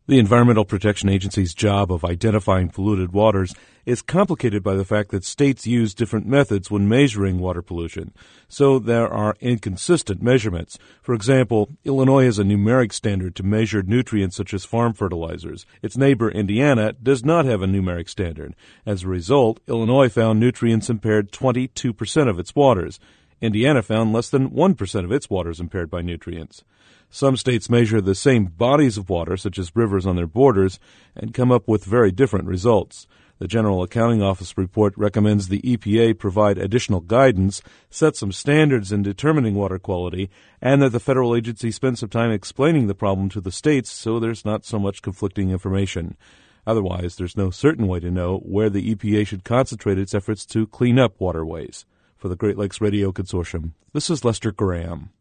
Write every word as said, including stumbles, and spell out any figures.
The Environmental Protection Agency's job of identifying polluted waters is complicated by the fact that states use different methods when measuring water pollution, so there are inconsistent measurements. For example, Illinois has a numeric standard to measure nutrients such as farm fertilizers. Its neighbor, Indiana, does not have a numeric standard. As a result, Illinois found nutrients impaired twenty-two percent of its waters. Indiana found less than one percent of its waters impaired by nutrients. Some states measure the same bodies of water, such as rivers on their borders, and come up with very different results. The General Accounting Office report recommends the E P A provide additional guidance, set some standards in determining water quality, and that the federal agency spend some time explaining the problem to the states so there's not so much conflicting information. Otherwise, there's no certain way to know where the E P A should concentrate its efforts to clean up waterways. For the Great Lakes Radio Consortium, this is Lester Graham.